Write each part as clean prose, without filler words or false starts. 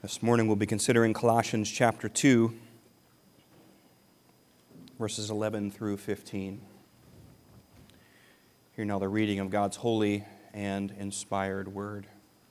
This morning we'll be considering Colossians chapter 2, verses 11 through 15. Hear now the reading of God's holy and inspired word.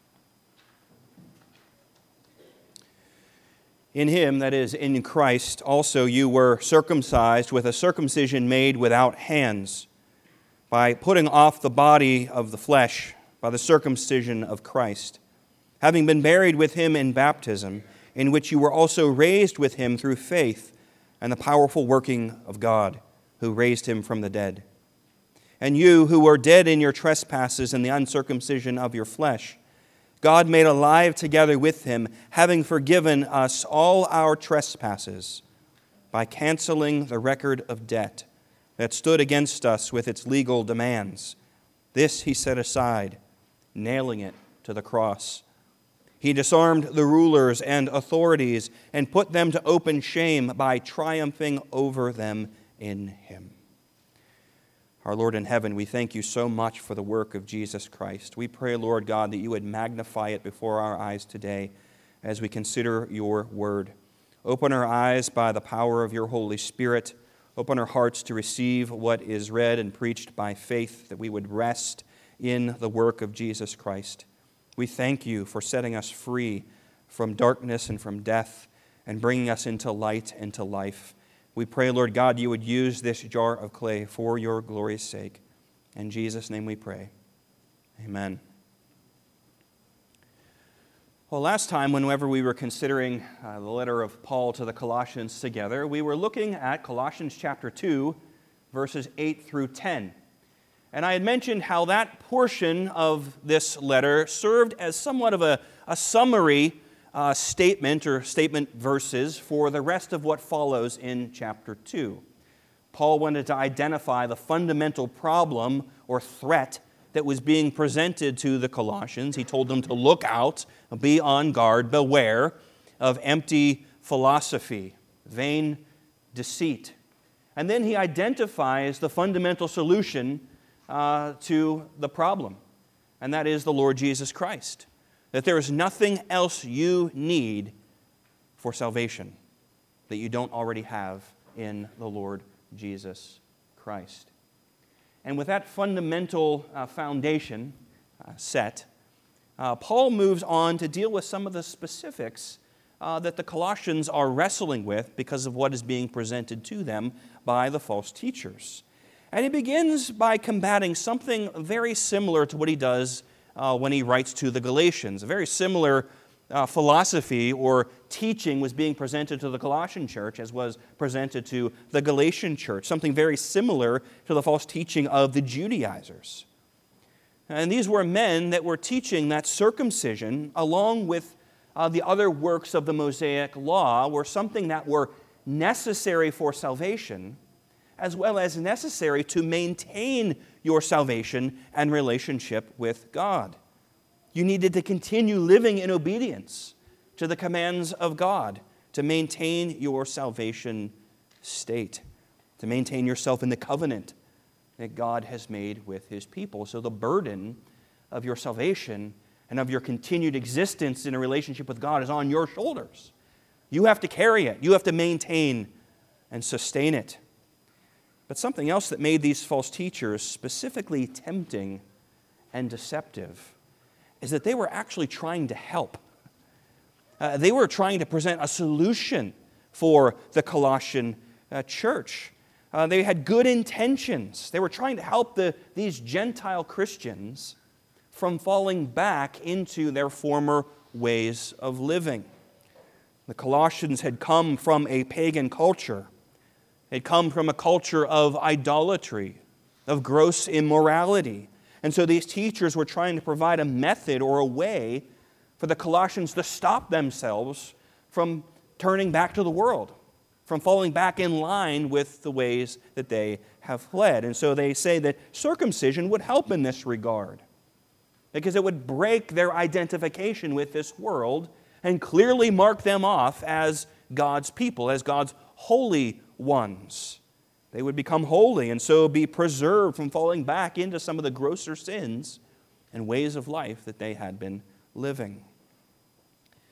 In him, that is, in Christ, also you were circumcised with a circumcision made without hands, by putting off the body of the flesh by the circumcision of Christ, having been buried with him in baptism, in which you were also raised with him through faith and the powerful working of God, who raised him from the dead. And you, who were dead in your trespasses and the uncircumcision of your flesh, God made alive together with him, having forgiven us all our trespasses, by canceling the record of debt that stood against us with its legal demands. This he set aside, nailing it to the cross. He disarmed the rulers and authorities and put them to open shame by triumphing over them in him. Our Lord in heaven, we thank you so much for the work of Jesus Christ. We pray, Lord God, that you would magnify it before our eyes today as we consider your word. Open our eyes by the power of your Holy Spirit. Open our hearts to receive what is read and preached by faith, that we would rest in the work of Jesus Christ. We thank you for setting us free from darkness and from death and bringing us into light and to life. We pray, Lord God, you would use this jar of clay for your glory's sake. In Jesus' name we pray. Amen. Well, last time, whenever we were considering the letter of Paul to the Colossians together, we were looking at Colossians chapter 2, verses 8 through 10. And I had mentioned how that portion of this letter served as somewhat of a summary statement or statement verses for the rest of what follows in chapter 2. Paul wanted to identify the fundamental problem or threat that was being presented to the Colossians. He told them to look out, be on guard, beware of empty philosophy, vain deceit. And then he identifies the fundamental solution to the problem, and that is the Lord Jesus Christ. That there is nothing else you need for salvation that you don't already have in the Lord Jesus Christ. And with that fundamental foundation set, Paul moves on to deal with some of the specifics that the Colossians are wrestling with because of what is being presented to them by the false teachers. And he begins by combating something very similar to what he does when he writes to the Galatians. A very similar philosophy or teaching was being presented to the Colossian church as was presented to the Galatian church. Something very similar to the false teaching of the Judaizers. And these were men that were teaching that circumcision, along with the other works of the Mosaic law, were something that were necessary for salvation, as well as necessary to maintain your salvation and relationship with God. You needed to continue living in obedience to the commands of God to maintain your salvation state, to maintain yourself in the covenant that God has made with his people. So the burden of your salvation and of your continued existence in a relationship with God is on your shoulders. You have to carry it. You have to maintain and sustain it. But something else that made these false teachers specifically tempting and deceptive is that they were actually trying to help. They were trying to present a solution for the Colossian church. They had good intentions. They were trying to help these Gentile Christians from falling back into their former ways of living. The Colossians had come from a pagan culture. They'd come from a culture of idolatry, of gross immorality. And so these teachers were trying to provide a method or a way for the Colossians to stop themselves from turning back to the world, from falling back in line with the ways that they have fled. And so they say that circumcision would help in this regard, because it would break their identification with this world and clearly mark them off as God's people, as God's holy ones. They would become holy and so be preserved from falling back into some of the grosser sins and ways of life that they had been living.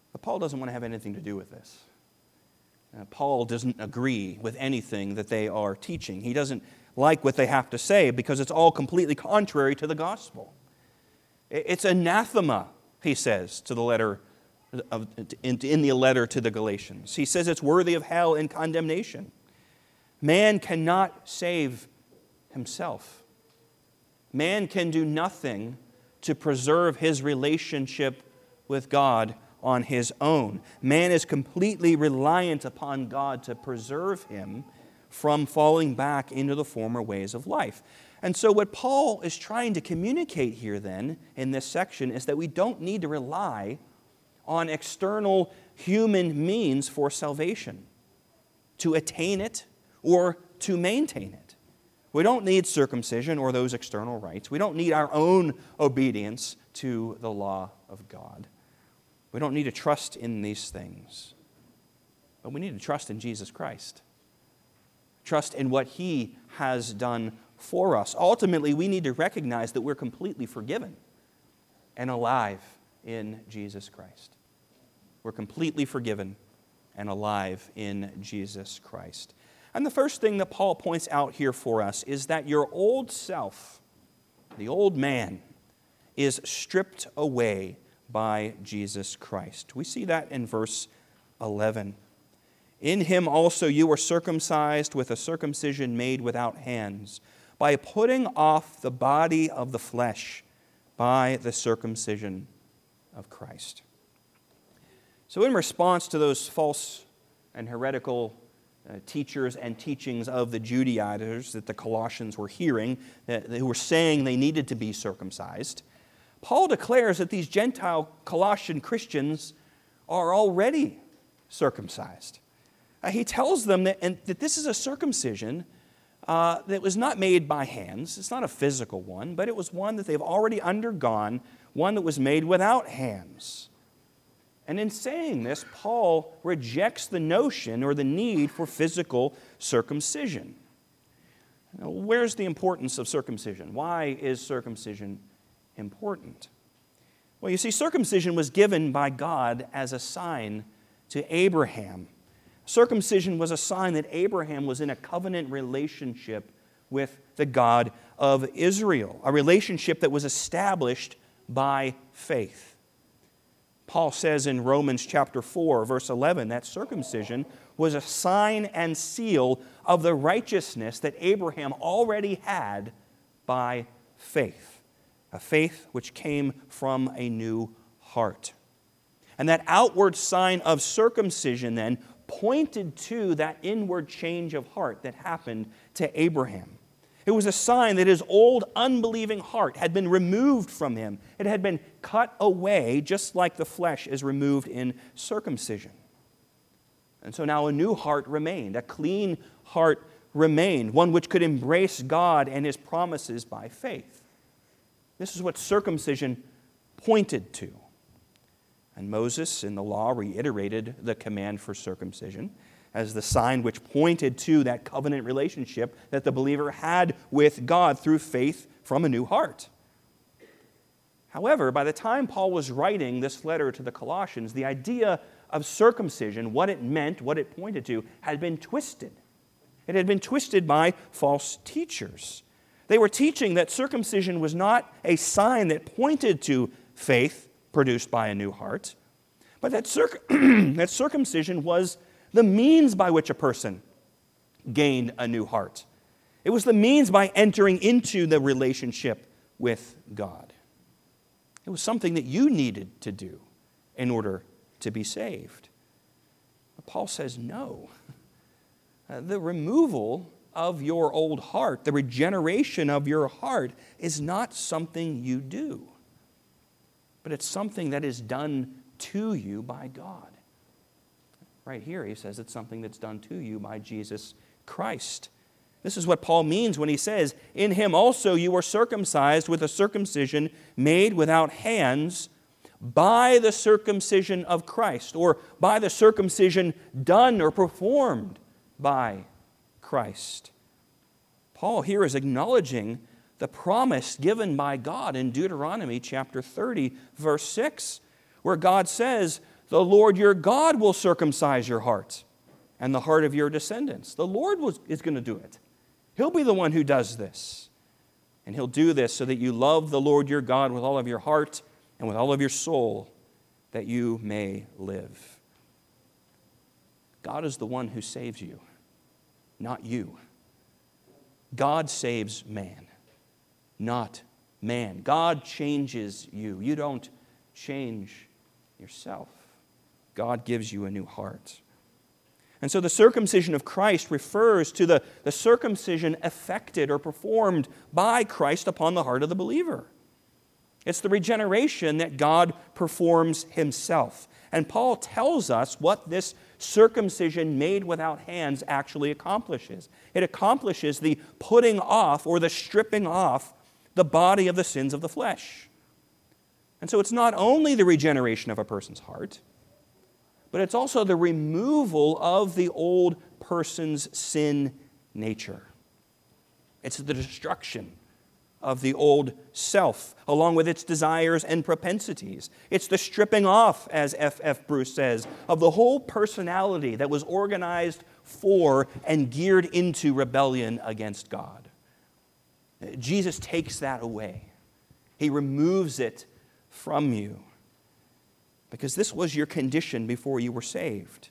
But Paul doesn't want to have anything to do with this. Paul doesn't agree with anything that they are teaching. He doesn't like what they have to say because it's all completely contrary to the gospel. It's anathema, he says, to the letter in the letter to the Galatians. He says it's worthy of hell and condemnation. Man cannot save himself. Man can do nothing to preserve his relationship with God on his own. Man is completely reliant upon God to preserve him from falling back into the former ways of life. And so what Paul is trying to communicate here then in this section is that we don't need to rely on external human means for salvation to attain it or to maintain it. We don't need circumcision or those external rites. We don't need our own obedience to the law of God. We don't need to trust in these things. But we need to trust in Jesus Christ. Trust in what He has done for us. Ultimately, we need to recognize that we're completely forgiven and alive in Jesus Christ. We're completely forgiven and alive in Jesus Christ. And the first thing that Paul points out here for us is that your old self, the old man, is stripped away by Jesus Christ. We see that in verse 11. In Him also you were circumcised with a circumcision made without hands, by putting off the body of the flesh by the circumcision of Christ. So in response to those false and heretical teachers and teachings of the Judaizers that the Colossians were hearing, who were saying they needed to be circumcised, Paul declares that these Gentile Colossian Christians are already circumcised. He tells them that this is a circumcision that was not made by hands. It's not a physical one, but it was one that they've already undergone, one that was made without hands. And in saying this, Paul rejects the notion or the need for physical circumcision. Now, where's the importance of circumcision? Why is circumcision important? Well, you see, circumcision was given by God as a sign to Abraham. Circumcision was a sign that Abraham was in a covenant relationship with the God of Israel, a relationship that was established by faith. Paul says in Romans chapter 4, verse 11, that circumcision was a sign and seal of the righteousness that Abraham already had by faith, a faith which came from a new heart. And that outward sign of circumcision then pointed to that inward change of heart that happened to Abraham. It was a sign that his old unbelieving heart had been removed from him. It had been cut away, just like the flesh is removed in circumcision. And so now a new heart remained, a clean heart remained, one which could embrace God and His promises by faith. This is what circumcision pointed to. And Moses in the law reiterated the command for circumcision as the sign which pointed to that covenant relationship that the believer had with God through faith from a new heart. However, by the time Paul was writing this letter to the Colossians, the idea of circumcision, what it meant, what it pointed to, had been twisted. It had been twisted by false teachers. They were teaching that circumcision was not a sign that pointed to faith produced by a new heart, but that circumcision was the means by which a person gained a new heart. It was the means by entering into the relationship with God. It was something that you needed to do in order to be saved. But Paul says no. The removal of your old heart, the regeneration of your heart, is not something you do, but it's something that is done to you by God. Right here, he says it's something that's done to you by Jesus Christ. This is what Paul means when he says, in Him also you were circumcised with a circumcision made without hands by the circumcision of Christ, or by the circumcision done or performed by Christ. Paul here is acknowledging the promise given by God in Deuteronomy chapter 30, verse 6, where God says, The Lord your God will circumcise your heart and the heart of your descendants. The Lord is going to do it. He'll be the one who does this. And He'll do this so that you love the Lord your God with all of your heart and with all of your soul, that you may live. God is the one who saves you, not you. God saves man, not man. God changes you. You don't change yourself. God gives you a new heart. And so the circumcision of Christ refers to the circumcision effected or performed by Christ upon the heart of the believer. It's the regeneration that God performs Himself. And Paul tells us what this circumcision made without hands actually accomplishes. It accomplishes the putting off or the stripping off the body of the sins of the flesh. And so it's not only the regeneration of a person's heart, but it's also the removal of the old person's sin nature. It's the destruction of the old self, along with its desires and propensities. It's the stripping off, as F.F. Bruce says, of the whole personality that was organized for and geared into rebellion against God. Jesus takes that away. He removes it from you, because this was your condition before you were saved.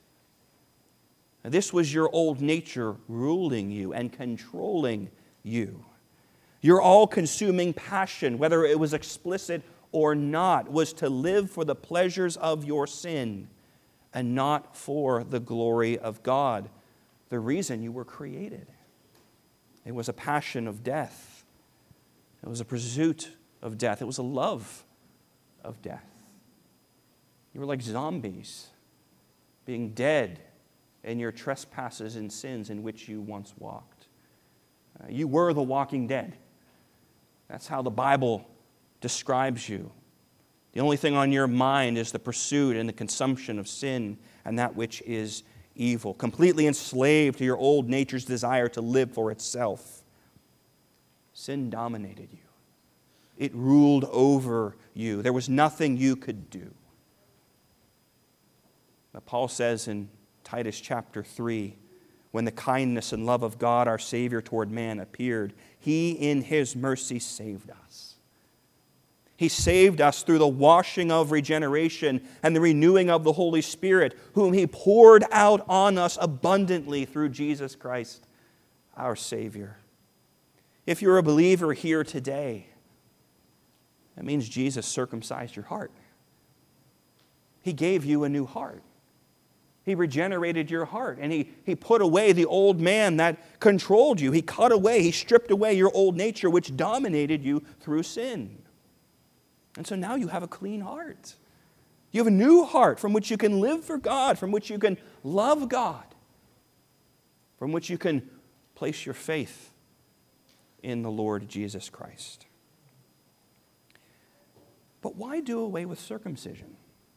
This was your old nature ruling you and controlling you. Your all-consuming passion, whether it was explicit or not, was to live for the pleasures of your sin and not for the glory of God, the reason you were created. It was a passion of death. It was a pursuit of death. It was a love of death. You were like zombies, being dead in your trespasses and sins in which you once walked. You were the walking dead. That's how the Bible describes you. The only thing on your mind is the pursuit and the consumption of sin and that which is evil, completely enslaved to your old nature's desire to live for itself. Sin dominated you. It ruled over you. There was nothing you could do. But Paul says in Titus chapter 3, when the kindness and love of God, our Savior, toward man appeared, He in His mercy saved us. He saved us through the washing of regeneration and the renewing of the Holy Spirit, whom He poured out on us abundantly through Jesus Christ, our Savior. If you're a believer here today, that means Jesus circumcised your heart. He gave you a new heart. He regenerated your heart, and he put away the old man that controlled you. He cut away, He stripped away your old nature, which dominated you through sin. And so now you have a clean heart. You have a new heart from which you can live for God, from which you can love God, from which you can place your faith in the Lord Jesus Christ. But why do away with circumcision?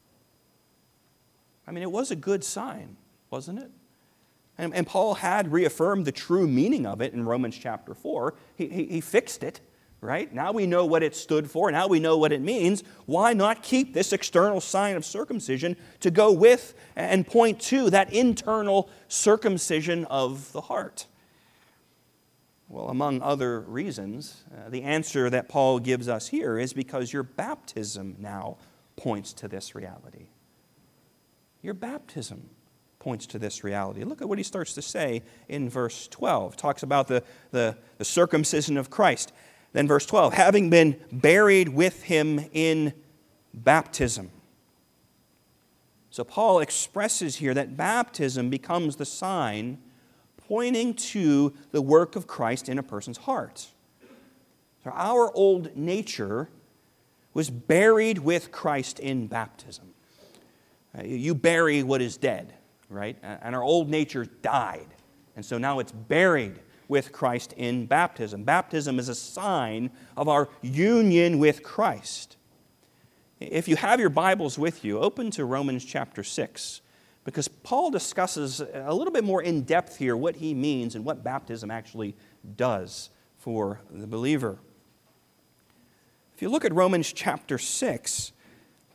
I mean, it was a good sign, wasn't it? And Paul had reaffirmed the true meaning of it in Romans chapter 4. He fixed it, right? Now we know what it stood for. Now we know what it means. Why not keep this external sign of circumcision to go with and point to that internal circumcision of the heart? Well, among other reasons, the answer that Paul gives us here is because your baptism now points to this reality. Your baptism points to this reality. Look at what he starts to say in verse 12. Talks about the circumcision of Christ. Then verse 12, having been buried with Him in baptism. So Paul expresses here that baptism becomes the sign pointing to the work of Christ in a person's heart. So our old nature was buried with Christ in baptism. You bury what is dead, right? And our old nature died. And so now it's buried with Christ in baptism. Baptism is a sign of our union with Christ. If you have your Bibles with you, open to Romans chapter 6, because Paul discusses a little bit more in depth here what he means and what baptism actually does for the believer. If you look at Romans chapter 6,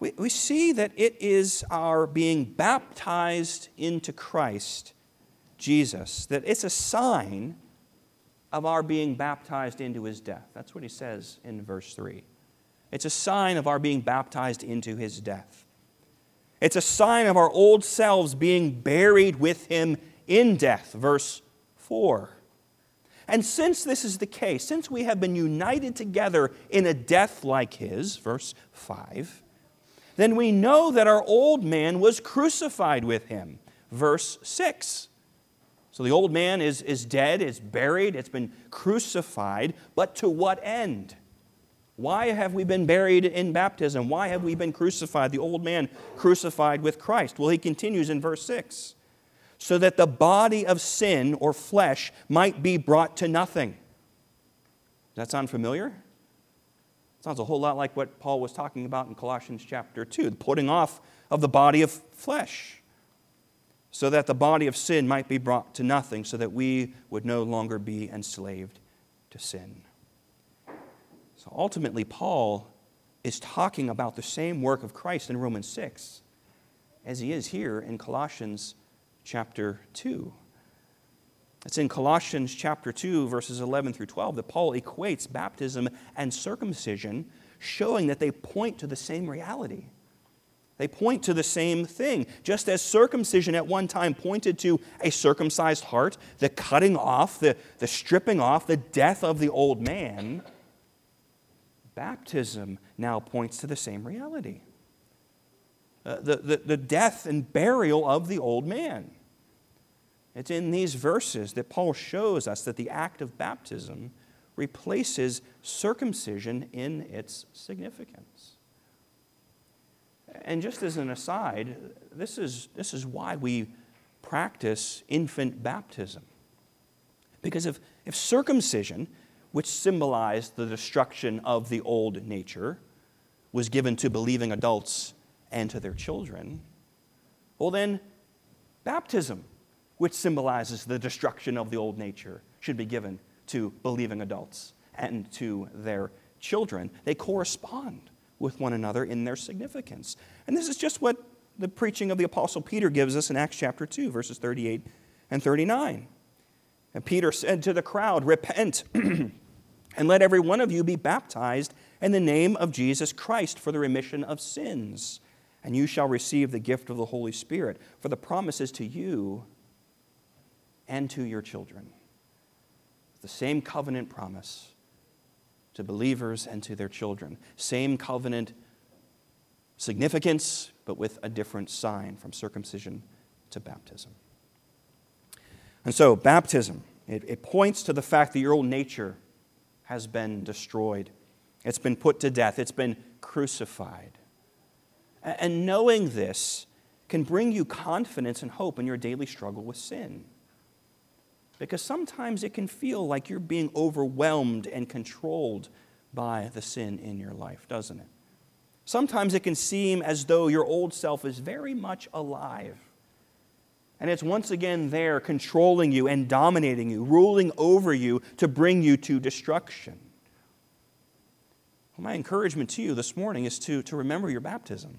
we see that it is our being baptized into Christ Jesus, that it's a sign of our being baptized into his death. That's what he says in verse 3. It's a sign of our being baptized into his death. It's a sign of our old selves being buried with him in death, verse 4. And since this is the case, since we have been united together in a death like his, verse 5, then we know that our old man was crucified with him, verse 6. So the old man is dead, is buried, it's been crucified, but to what end? Why have we been buried in baptism? Why have we been crucified? The old man crucified with Christ. Well, he continues in verse 6. So that the body of sin or flesh might be brought to nothing. Does that sound familiar? It sounds a whole lot like what Paul was talking about in Colossians chapter 2, the putting off of the body of flesh. So that the body of sin might be brought to nothing, so that we would no longer be enslaved to sin. So ultimately, Paul is talking about the same work of Christ in Romans 6 as he is here in Colossians chapter 2. It's in Colossians chapter 2, verses 11 through 12, that Paul equates baptism and circumcision, showing that they point to the same reality. They point to the same thing. Just as circumcision at one time pointed to a circumcised heart, the cutting off, the stripping off, the death of the old man, baptism now points to the same reality. The death and burial of the old man. It's in these verses that Paul shows us that the act of baptism replaces circumcision in its significance. And just as an aside, this is why we practice infant baptism. Because if circumcision, which symbolized the destruction of the old nature, was given to believing adults and to their children, well then, baptism, which symbolizes the destruction of the old nature, should be given to believing adults and to their children. They correspond with one another in their significance. And this is just what the preaching of the Apostle Peter gives us in Acts chapter 2, verses 38 and 39. And Peter said to the crowd, "Repent, and let every one of you be baptized in the name of Jesus Christ for the remission of sins. And you shall receive the gift of the Holy Spirit, for the promise is to you and to your children." The same covenant promise to believers and to their children. Same covenant significance, but with a different sign from circumcision to baptism. And so, baptism, it points to the fact that your old nature has been destroyed. It's been put to death. It's been crucified. And knowing this can bring you confidence and hope in your daily struggle with sin. Because sometimes it can feel like you're being overwhelmed and controlled by the sin in your life, doesn't it? Sometimes it can seem as though your old self is very much alive. And it's once again there controlling you and dominating you, ruling over you to bring you to destruction. Well, my encouragement to you this morning is to remember your baptism.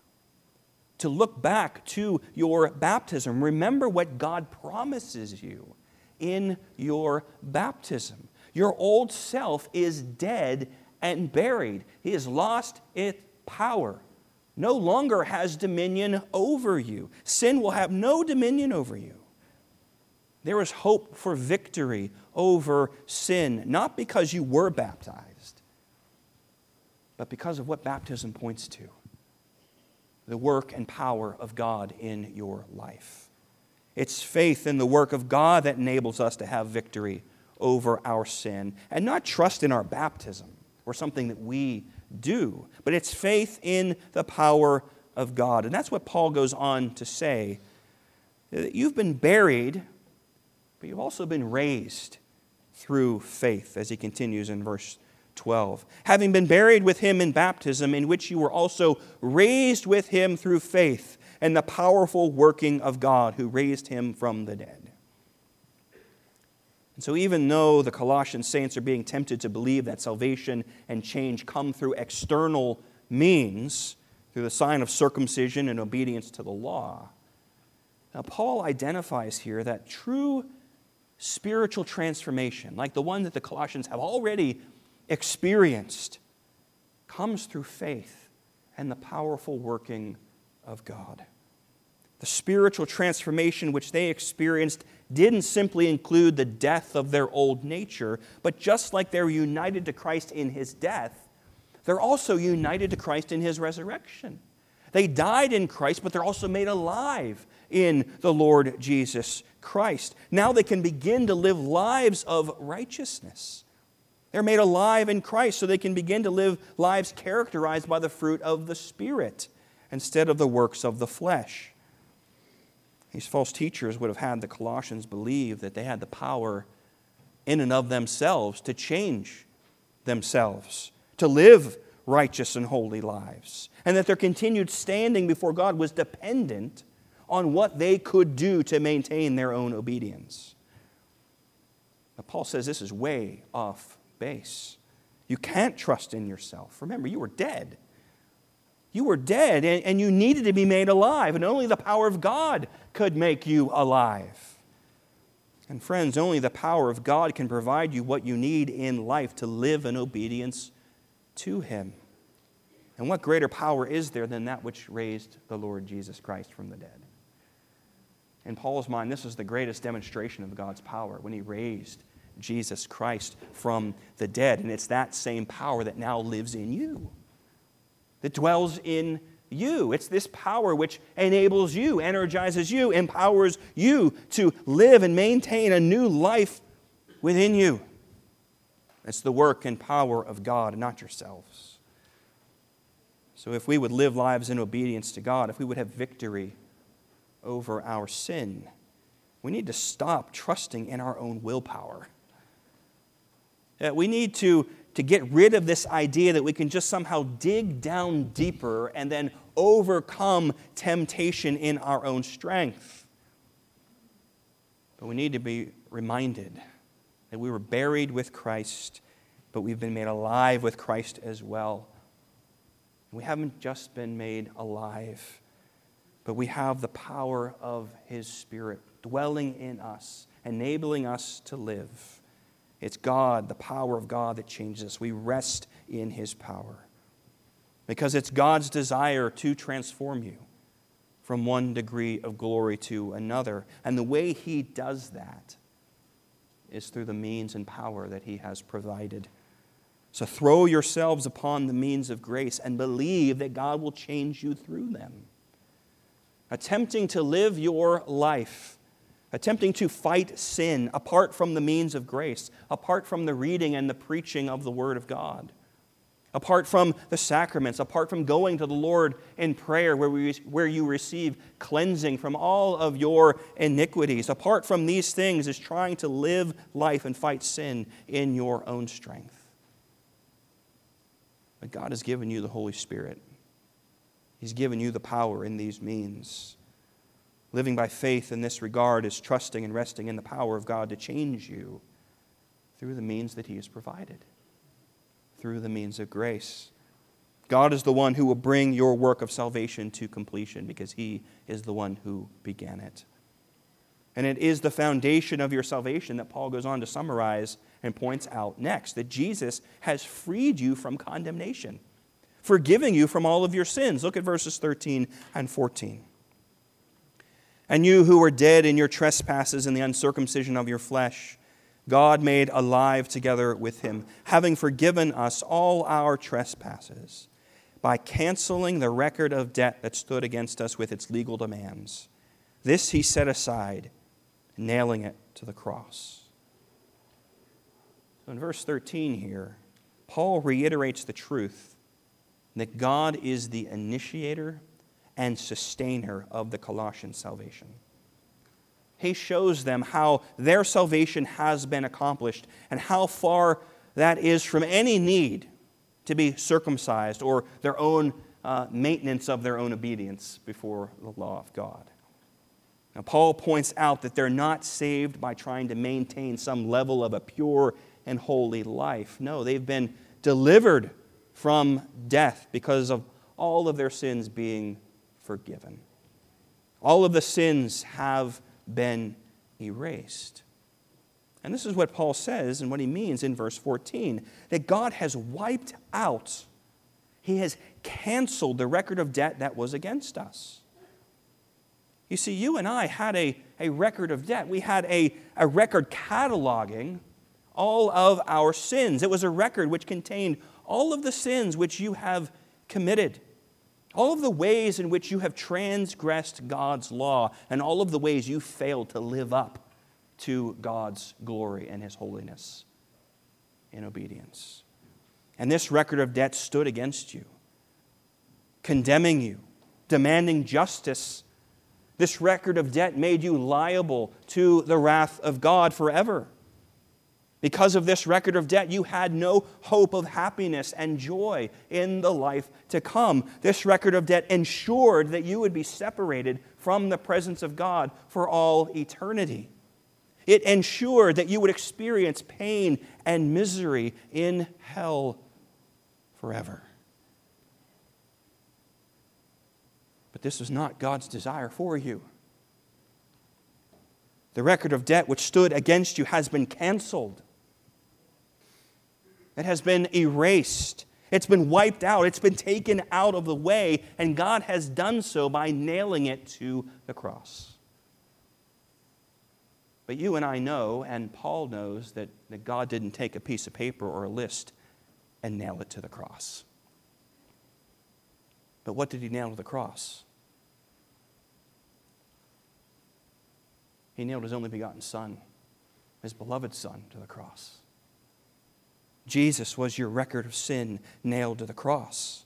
To look back to your baptism. Remember what God promises you in your baptism. Your old self is dead and buried. He has lost its power. No longer has dominion over you. Sin will have no dominion over you. There is hope for victory over sin, not because you were baptized, but because of what baptism points to. The work and power of God in your life. It's faith in the work of God that enables us to have victory over our sin, and not trust in our baptism or something that we do, but it's faith in the power of God. And that's what Paul goes on to say. You've been buried, but you've also been raised through faith, as he continues in verse 12. Having been buried with him in baptism, in which you were also raised with him through faith and the powerful working of God who raised him from the dead. And so even though the Colossian saints are being tempted to believe that salvation and change come through external means, through the sign of circumcision and obedience to the law. Now, Paul identifies here that true spiritual transformation, like the one that the Colossians have already experienced, comes through faith and the powerful working of God. The spiritual transformation which they experienced didn't simply include the death of their old nature, but just like they're united to Christ in his death, they're also united to Christ in his resurrection. They died in Christ, but they're also made alive in the Lord Jesus Christ. Now they can begin to live lives of righteousness. They're made alive in Christ, so they can begin to live lives characterized by the fruit of the Spirit instead of the works of the flesh. These false teachers would have had the Colossians believe that they had the power in and of themselves to change themselves, to live righteous and holy lives, and that their continued standing before God was dependent on what they could do to maintain their own obedience. Now, Paul says this is way off base. You can't trust in yourself. Remember, you were dead. You were dead, and you needed to be made alive, and only the power of God could make you alive. And friends, only the power of God can provide you what you need in life to live in obedience to Him. And what greater power is there than that which raised the Lord Jesus Christ from the dead? In Paul's mind, this is the greatest demonstration of God's power, when He raised Jesus Christ from the dead. And it's that same power that now lives in you, that dwells in you. It's this power which enables you, energizes you, empowers you to live and maintain a new life within you. It's the work and power of God, not yourselves. So if we would live lives in obedience to God, if we would have victory over our sin, we need to stop trusting in our own willpower. We need to get rid of this idea that we can just somehow dig down deeper and then overcome temptation in our own strength. But we need to be reminded that we were buried with Christ, but we've been made alive with Christ as well. We haven't just been made alive, but we have the power of His Spirit dwelling in us, enabling us to live. It's God, the power of God, that changes us. We rest in His power because it's God's desire to transform you from one degree of glory to another. And the way He does that is through the means and power that He has provided. So throw yourselves upon the means of grace and believe that God will change you through them. Attempting to live your life, attempting to fight sin apart from the means of grace, apart from the reading and the preaching of the Word of God, apart from the sacraments, apart from going to the Lord in prayer where you receive cleansing from all of your iniquities, apart from these things, is trying to live life and fight sin in your own strength. But God has given you the Holy Spirit. He's given you the power in these means. Living by faith in this regard is trusting and resting in the power of God to change you through the means that He has provided, through the means of grace. God is the one who will bring your work of salvation to completion because He is the one who began it. And it is the foundation of your salvation that Paul goes on to summarize and points out next, that Jesus has freed you from condemnation, forgiving you from all of your sins. Look at verses 13 and 14. And you who were dead in your trespasses and the uncircumcision of your flesh, God made alive together with Him, having forgiven us all our trespasses, by canceling the record of debt that stood against us with its legal demands. This He set aside, nailing it to the cross. So in verse 13 here, Paul reiterates the truth that God is the initiator and sustainer of the Colossian salvation. He shows them how their salvation has been accomplished and how far that is from any need to be circumcised or their own maintenance of their own obedience before the law of God. Now, Paul points out that they're not saved by trying to maintain some level of a pure and holy life. No, they've been delivered from death because of all of their sins being forgiven. All of the sins have been erased. And this is what Paul says and what he means in verse 14, that God has wiped out, He has canceled the record of debt that was against us. You see, you and I had a record of debt. We had a record cataloging all of our sins. It was a record which contained all of the sins which you have committed, all of the ways in which you have transgressed God's law, and all of the ways you failed to live up to God's glory and His holiness in obedience. And this record of debt stood against you, condemning you, demanding justice. This record of debt made you liable to the wrath of God forever. Because of this record of debt, you had no hope of happiness and joy in the life to come. This record of debt ensured that you would be separated from the presence of God for all eternity. It ensured that you would experience pain and misery in hell forever. But this was not God's desire for you. The record of debt which stood against you has been canceled. It has been erased. It's been wiped out. It's been taken out of the way, and God has done so by nailing it to the cross. But you and I know, and Paul knows, that God didn't take a piece of paper or a list and nail it to the cross. But what did He nail to the cross? He nailed His only begotten Son, His beloved Son, to the cross. Jesus was your record of sin nailed to the cross.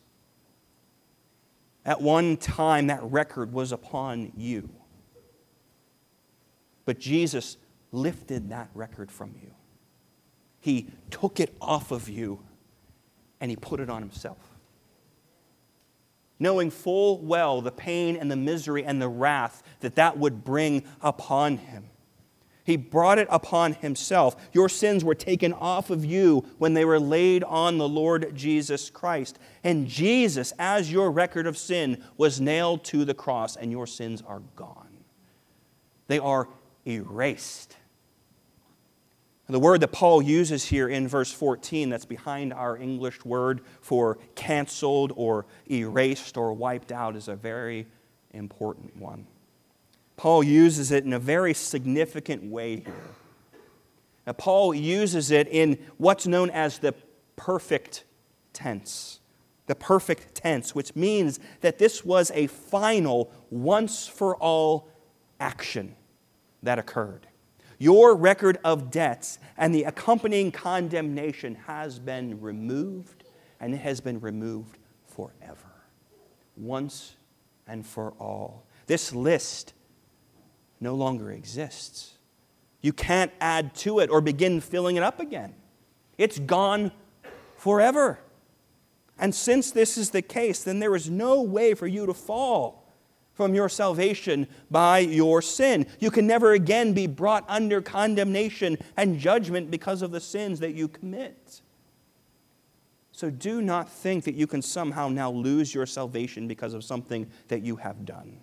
At one time, that record was upon you. But Jesus lifted that record from you. He took it off of you and He put it on Himself. Knowing full well the pain and the misery and the wrath that would bring upon Him. He brought it upon Himself. Your sins were taken off of you when they were laid on the Lord Jesus Christ. And Jesus, as your record of sin, was nailed to the cross, and your sins are gone. They are erased. The word that Paul uses here in verse 14, that's behind our English word for canceled or erased or wiped out, is a very important one. Paul uses it in a very significant way here. Now, Paul uses it in what's known as the perfect tense. The perfect tense, which means that this was a final, once-for-all action that occurred. Your record of debts and the accompanying condemnation has been removed, and it has been removed forever. Once and for all. This list no longer exists. You can't add to it or begin filling it up again. It's gone forever. And since this is the case, then there is no way for you to fall from your salvation by your sin. You can never again be brought under condemnation and judgment because of the sins that you commit. So do not think that you can somehow now lose your salvation because of something that you have done.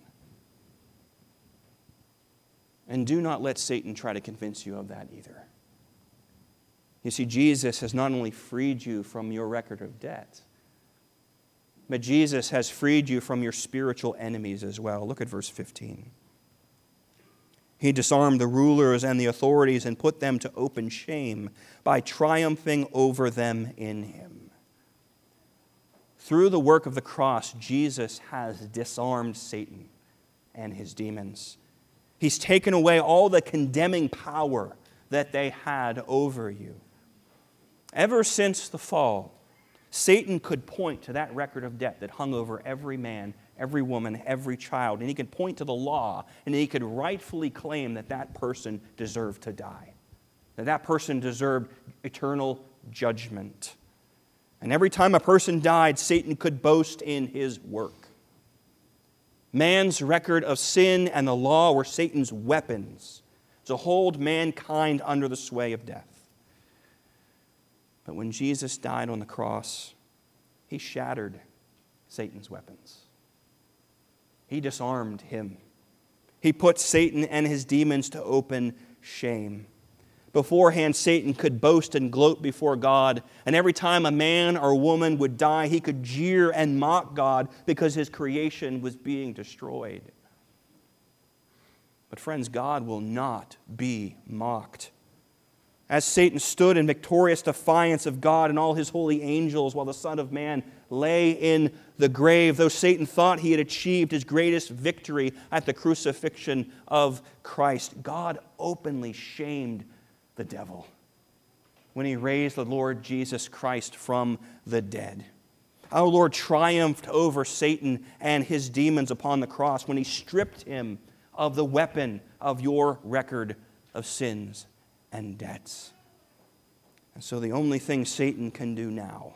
And do not let Satan try to convince you of that either. You see, Jesus has not only freed you from your record of debt, but Jesus has freed you from your spiritual enemies as well. Look at verse 15. He disarmed the rulers and the authorities and put them to open shame by triumphing over them in Him. Through the work of the cross, Jesus has disarmed Satan and his demons. He's taken away all the condemning power that they had over you. Ever since the fall, Satan could point to that record of debt that hung over every man, every woman, every child, and he could point to the law, and he could rightfully claim that that person deserved to die, that that person deserved eternal judgment. And every time a person died, Satan could boast in his work. Man's record of sin and the law were Satan's weapons to hold mankind under the sway of death. But when Jesus died on the cross, He shattered Satan's weapons. He disarmed him. He put Satan and his demons to open shame. Beforehand, Satan could boast and gloat before God, and every time a man or woman would die, he could jeer and mock God because his creation was being destroyed. But friends, God will not be mocked. As Satan stood in victorious defiance of God and all his holy angels while the Son of Man lay in the grave, though Satan thought he had achieved his greatest victory at the crucifixion of Christ, God openly shamed the devil when he raised the Lord Jesus Christ from the dead. Our Lord triumphed over Satan and his demons upon the cross when he stripped him of the weapon of your record of sins and debts. And so the only thing Satan can do now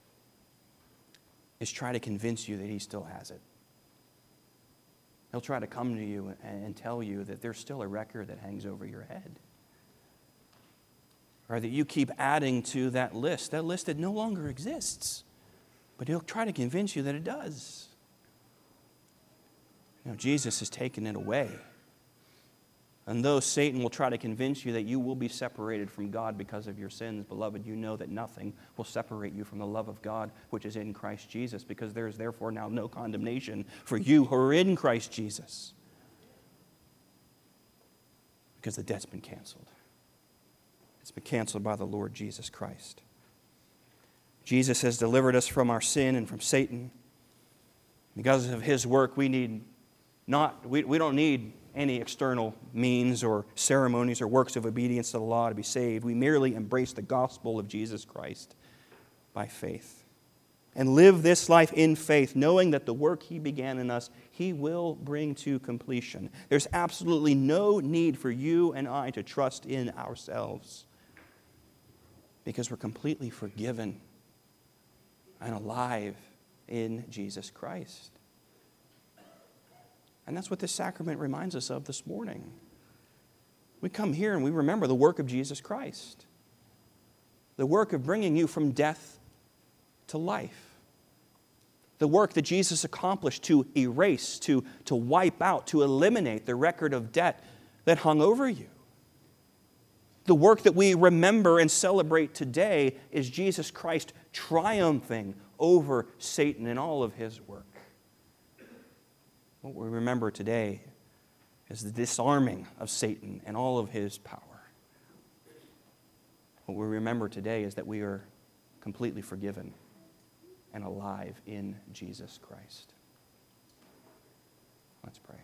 is try to convince you that he still has it. He'll try to come to you and tell you that there's still a record that hangs over your head. Or that you keep adding to that list that no longer exists. But he'll try to convince you that it does. Jesus has taken it away. And though Satan will try to convince you that you will be separated from God because of your sins, beloved, you know that nothing will separate you from the love of God which is in Christ Jesus, because there is therefore now no condemnation for you who are in Christ Jesus. Because the debt's been canceled. It's been canceled by the Lord Jesus Christ. Jesus has delivered us from our sin and from Satan. Because of his work, we don't need any external means or ceremonies or works of obedience to the law to be saved. We merely embrace the gospel of Jesus Christ by faith and live this life in faith, knowing that the work he began in us, he will bring to completion. There's absolutely no need for you and I to trust in ourselves, because we're completely forgiven and alive in Jesus Christ. And that's what this sacrament reminds us of this morning. We come here and we remember the work of Jesus Christ. The work of bringing you from death to life. The work that Jesus accomplished to erase, to wipe out, to eliminate the record of debt that hung over you. The work that we remember and celebrate today is Jesus Christ triumphing over Satan and all of his work. What we remember today is the disarming of Satan and all of his power. What we remember today is that we are completely forgiven and alive in Jesus Christ. Let's pray.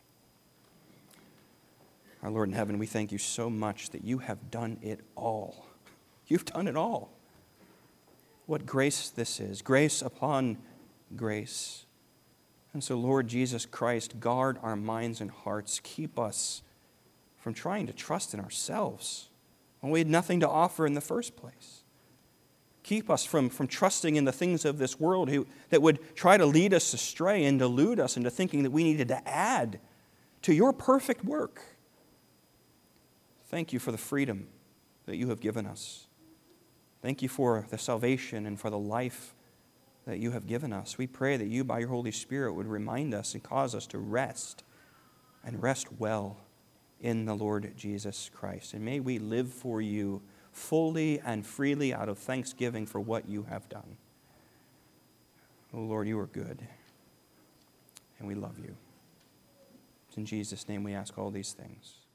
Our Lord in heaven, we thank you so much that you have done it all. You've done it all. What grace this is, grace upon grace. And so, Lord Jesus Christ, guard our minds and hearts. Keep us from trying to trust in ourselves when we had nothing to offer in the first place. Keep us from trusting in the things of this world that would try to lead us astray and delude us into thinking that we needed to add to your perfect work. Thank you for the freedom that you have given us. Thank you for the salvation and for the life that you have given us. We pray that you, by your Holy Spirit, would remind us and cause us to rest, and rest well in the Lord Jesus Christ. And may we live for you fully and freely out of thanksgiving for what you have done. Oh Lord, you are good, and we love you. It's in Jesus' name we ask all these things.